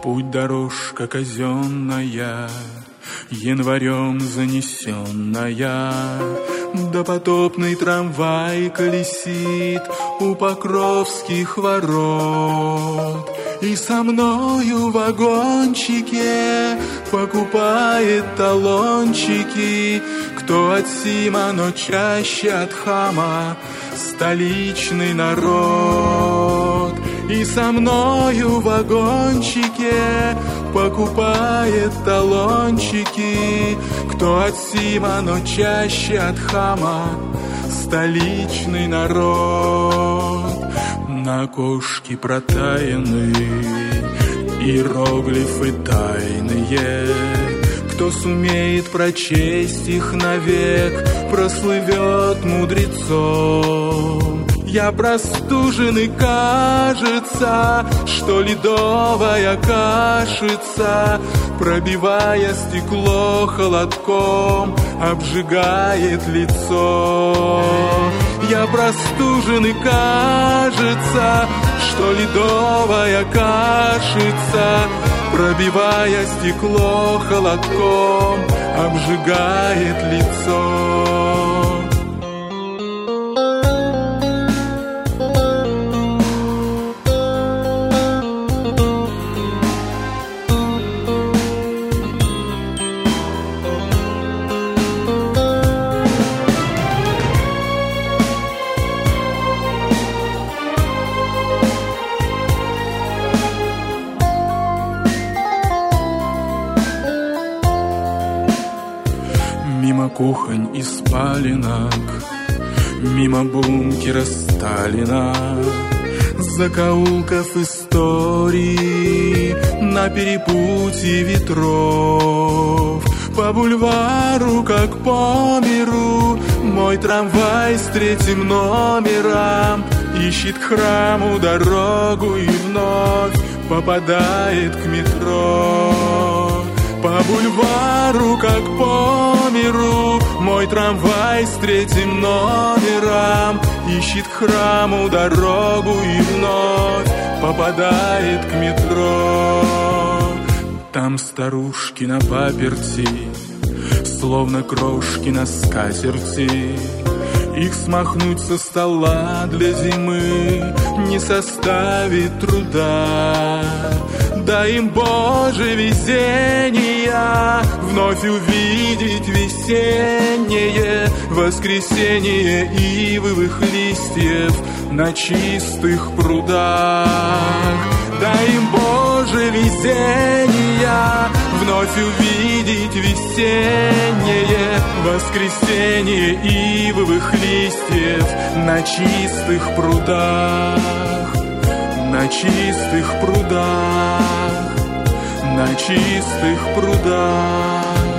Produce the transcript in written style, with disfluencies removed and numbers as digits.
Путь дорожка казенная, январем занесенная, допотопный трамвай колесит у Покровских ворот. И со мною в вагончике покупает талончики, кто от Сима, но чаще от Хама, столичный народ. И со мною в вагончике покупает талончики, кто от Сима, но чаще от Хама, столичный народ. На окошке протаянные иероглифы тайные, кто сумеет прочесть их навек, прослывет мудрецом. Я простужен, и кажется, что ледовая кашица, пробивая стекло холодком, обжигает лицо. Я простужен, и кажется, что ледовая кашица, пробивая стекло холодком, обжигает лицо. Мимо кухонь и спаленок, мимо бункера Сталина, закоулков истории на перепутье ветров. По бульвару, как по миру, мой трамвай с 3-м номером ищет к храму дорогу и вновь попадает к метро. По бульвару, как по миру, мой трамвай с 3-м номером ищет к храму дорогу и вновь попадает к метро. Там старушки на паперти, словно крошки на скатерти. Их смахнуть со стола для зимы не составит труда. Дай им, Боже, везения вновь увидеть весеннее воскресенье ивовых листьев на чистых прудах. Дай им, Боже, везения вновь увидеть весеннее воскресенье ивовых листьев на чистых прудах. На чистых прудах, на чистых прудах.